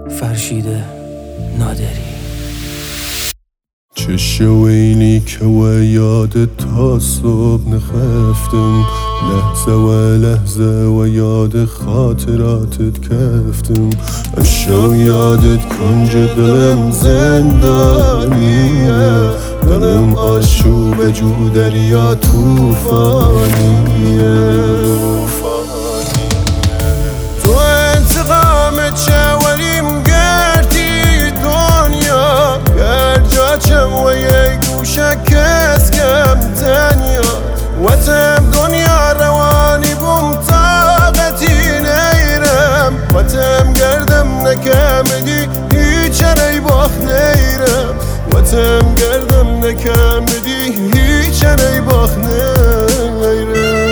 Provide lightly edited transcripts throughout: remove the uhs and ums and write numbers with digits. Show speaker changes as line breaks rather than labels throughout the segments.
فرشید نادری.
چه ویلی که و یاد تا صبح نخفتم، لحظه و لحظه و یاد خاطراتت کفتم. اشو یادت کنج دلم زندانیه، دلم آشوب جو دریا توفانیه. تو انتقام چه ولیم گردی دنیا، گرجا چم و یه گوشه کس کم تنیا. وتم دنیا روانی بوم طاقتی نیرم، وتم گردم نکمدی هیچ ری باخ نیرم. وتم گردم نکمدی هیچ ری باخ نیرم.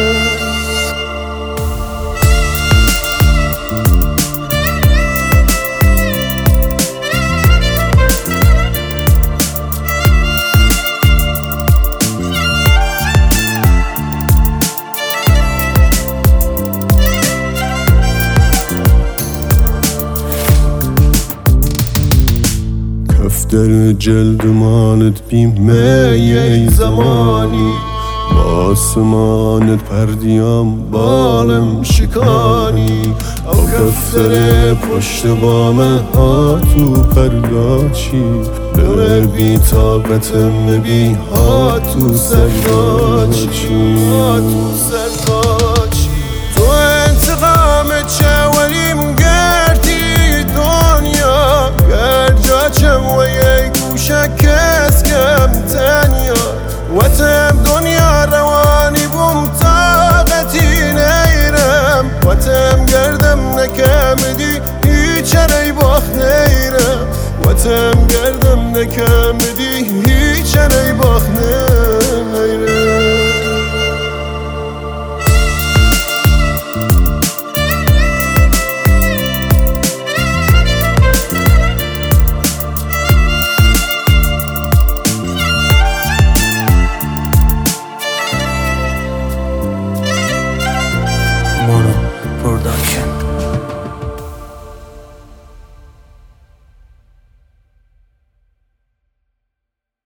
در جلد مانت بیمه یه زمانی، با آسمانت پردیام بالم شکانی. او کفتر پشت بامه ها تو پرداچی، دل بی طاقتم بی ها تو سرداچی. تو انتقام چه ولیم گردی دنیا، گرجا چم و یه گوشه کس کم تنیا. وتم دنیا روانی بوم طاقتی نیرم، وتم گردم نکمدی هیچ ری باخ نیرم. وتم گردم نکمدی